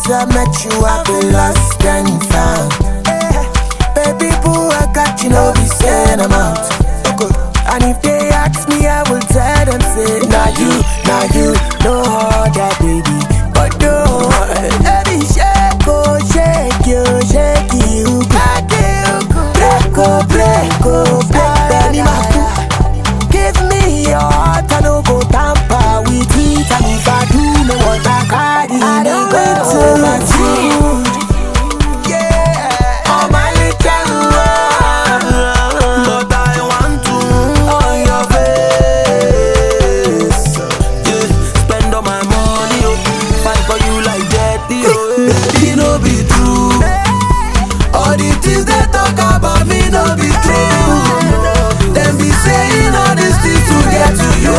since I met you, I've been lost and found. Baby boo, I got you, no be saying I'm out. And if they ask me, I will tell them, say, nah you, no other baby, but no. Baby, shake, oh, shake you, break, oh, baby, my boo. Give me your heart, I no go tamper with it. And if I do, no what I carry, I don't go to my team. Baby, no be true. All the things they talk about me no be true. Them be saying all these things to get to you.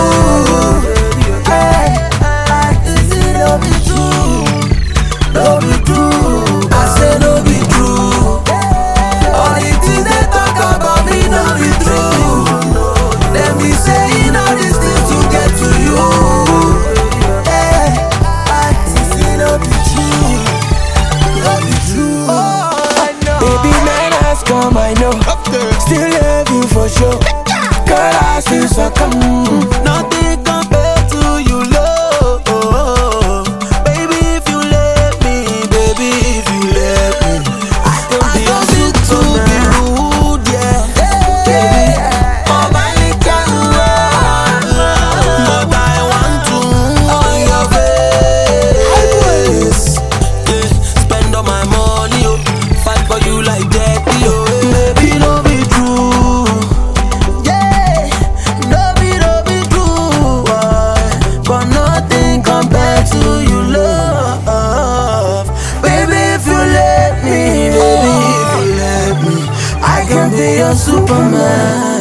No be true, No be true. I say no be true. All the things they talk about me no be true. Them be saying all these things to get to you. no be true. Baby, man has come, I know. Still love you for sure. Girl, I still succumb. Nothing compared to you, love. Baby, if you let me, I can be too rude, yeah. Baby, oh my little but I want to on your face. Spend all my money, fight for you like that, baby, no be true. Yeah, no be true. But nothing compared to you, love. Baby, if you let me, I can be your Superman.